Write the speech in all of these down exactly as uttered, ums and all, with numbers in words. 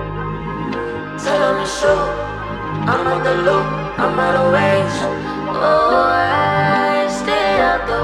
Tell them to shoot. I'm out the loop, I'm out of range. Oh, I stay out the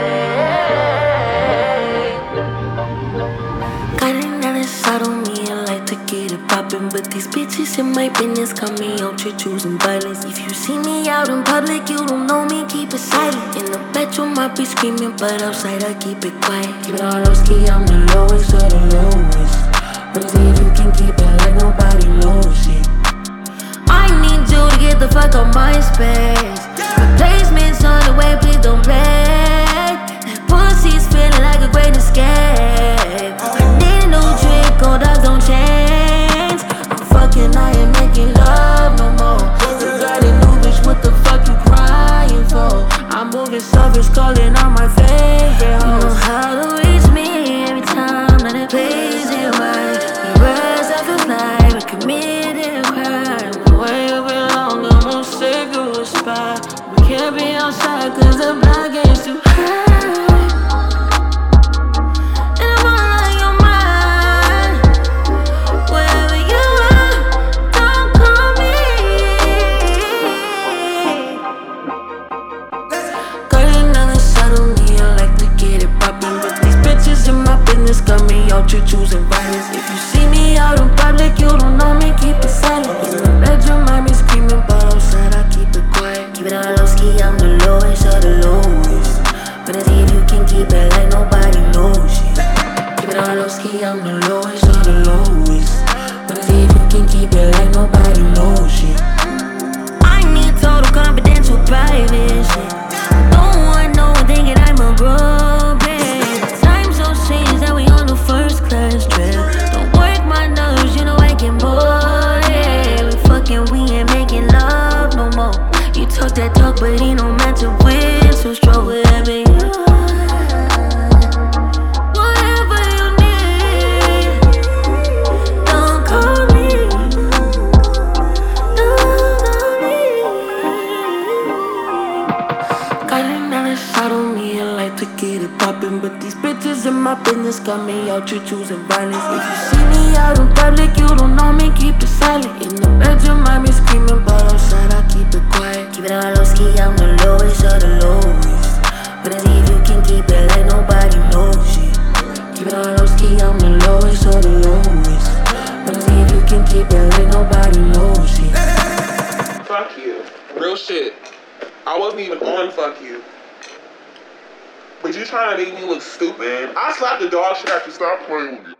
way. Got another side on me, I like to get it poppin'. But these bitches in my business got me out here choosing violence. If you see me out in public, you don't know me, keep it silent. In the bedroom, I be screaming, but outside, I keep it quiet. Keep it all low ski, I'm the lowest of the lowest. But see if you can keep it like nobody knows it. I need you to get the fuck out my space. Replacements on the way, please don't play. That pussy's feeling like a great escape. I need a new trick, gold dogs don't change. I'm fucking, I ain't making love no more. You got a new bitch, what the fuck you crying for? I'm moving suffers, calling on my favorite hoes. You know how to reach me every time that it plays it right. We rise up at night, we committed a crime. Where you belong, I'm gonna save you a spot. We can't be outside cause the block is too high. And I'm all on your mind. Wherever you are, don't call me. Got another side on me, I like to get it poppin'. But these bitches in my business got me out here choosing violence. If you see me out in public, you don't know me, keep it silent. In the bedroom, I be screaming, but outside, I keep it quiet. Keep it all low ski, I'm the lowest of the lowest. But I see if you can keep it like nobody knows it. Keep it all low ski, I'm the lowest of the lowest. But I see if you can keep it like nobody knows it. I need total confidential private shit. Don't want no one thinking I'm a broke bitch. Time so strange that we on the first class trip. Don't work my nerves, you know I can board it. We fucking, we ain't making love no more. You talk that talk, but ain't no man to win. So strong wherever you are. Whatever you need, don't call me. Don't call me. Got another shot on me, I like to get it poppin'. But these bitches in my business got me out here choosing violence. If you see me out in public, you don't know me, keep it silent. In the bedroom, I be screaming, but outside, I keep it quiet. Keep it all low ski, I'm the lowest of the lowest. But I see if you can keep it like nobody knows it. Keep it all low ski, I'm the lowest of the lowest. But I see if you can keep it like nobody knows it. Fuck you. Real shit. I wasn't even on fuck you. But you trying to make me look stupid? I slapped the dog shit after stop playing with you.